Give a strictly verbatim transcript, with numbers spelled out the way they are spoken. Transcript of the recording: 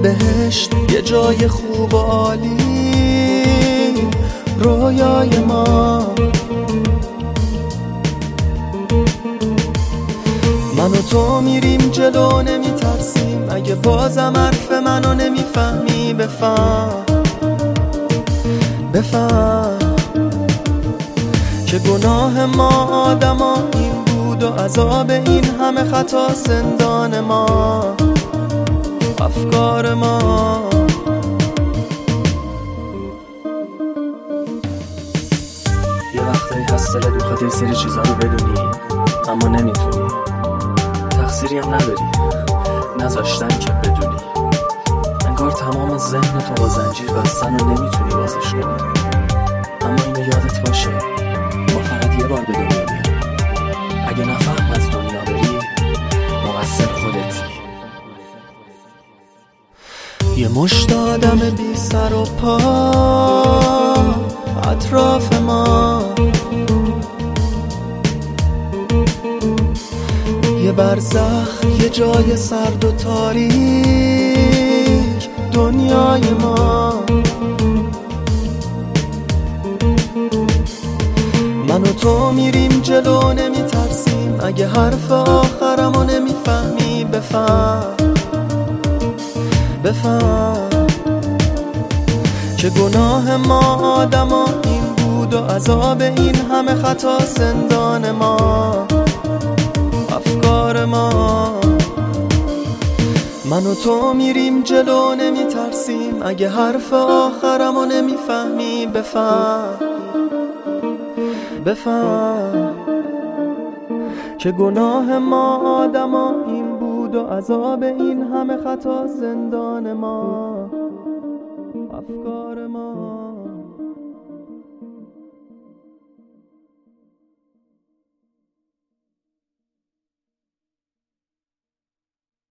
بهشت یه جای خوب و عالی، رویای ما. من و تو میریم جلو نمیترسیم، اگه بازم حرف منو نمیفهمی بفهم بفهم که گناه ما آدما این بود و عذاب این همه خطا زندان ما، افکار ما. یه وقتایی هست دلت میخواد یه سری چیزا رو بدونی اما نمیتونی، تقصیری هم نداری، نذاشتن که بدونی. انگار تمام ذهن تو با زنجیر بستن و نمیتونی بازش کنی. اما اینو یادت باشه ما فقط یه بار به دنیا میایم، اگه نفهم از دنیا بری مقصر خودتی. یه مشت آدم بی سر و پا اطراف ما، یه برزخ یه جای سرد و تاریک دنیای ما. من و تو میریم جلو نمیترسیم، اگه حرف آخرمو نمیفهمی بفهم بفهم که گناه ما آدما این بود و عذاب این همه خطا زندان ما، افکار ما. من و تو میریم جلو نمیترسیم، اگه حرف آخرمو نمیفهمی بفهم بفهم که گناه ما آدما این بود و عذاب این همه خطا زندان ما، افکار ما.